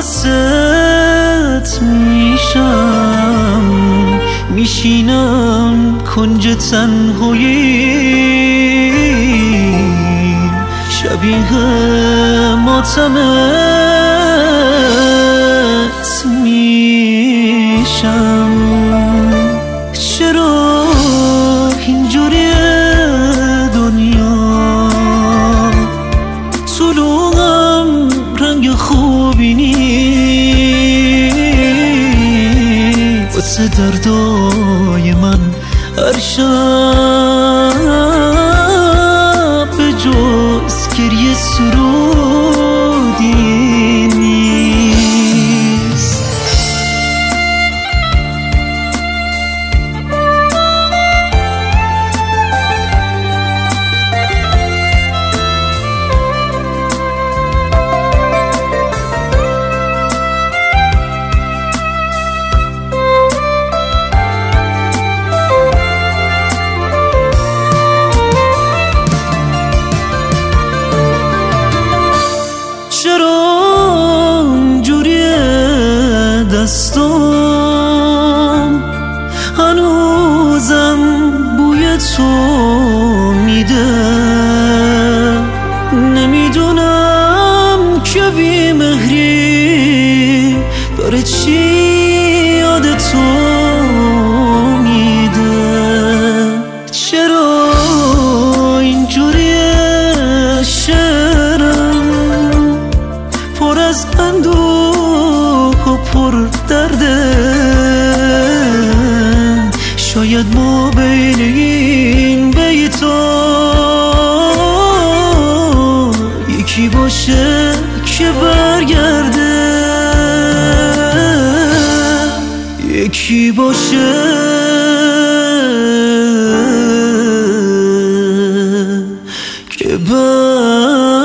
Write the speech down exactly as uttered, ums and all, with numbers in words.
واسط میشم، میشینم کنج تنهایی، شبیه ماتمت میشم. چرا اینجوری دنیا، طلوعم رنگ خوبی نیست واسه دردای من. هر شب به جز گریه سرودی نیست. دستم هنوزم بوی تو میده، نمیدونم که بیمهری داره چی یاد تو میده. چرا اینجوریه شعرم پر از اندوه و پر درده؟ شاید ما بین این بیتا یکی باشه که برگرده، یکی باشه که برگرده.